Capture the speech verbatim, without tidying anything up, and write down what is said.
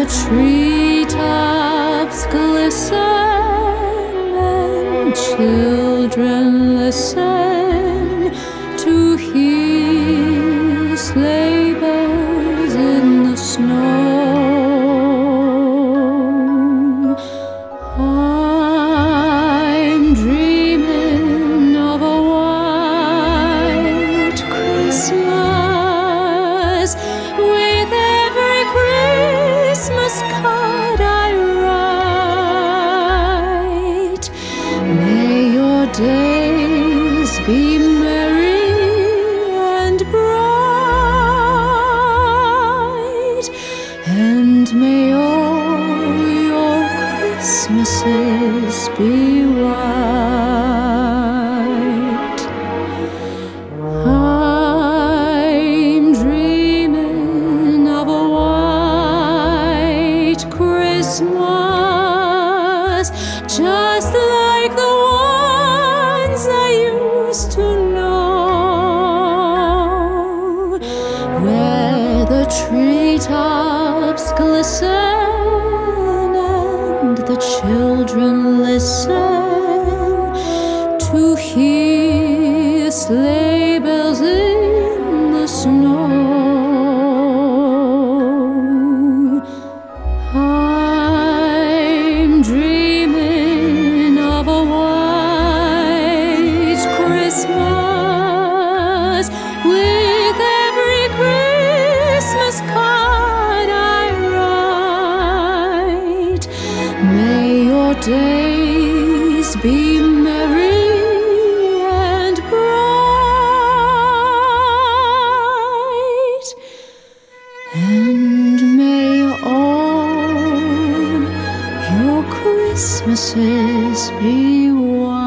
treetops glisten and children listen to hear sleigh bells in the snow. I'm dreaming of a white Christmas with every Christmas card I write. May your days be merry and bright, and may all your Christmases be white. I'm dreaming of a white Christmas, just like the ones I used to know, where the treetops glisten and the children listen to hear sleigh bells in the snow. I'm dreaming of a white Christmas with every Christmas card I write. May your days be merry and bright, and may all your Christmases be white.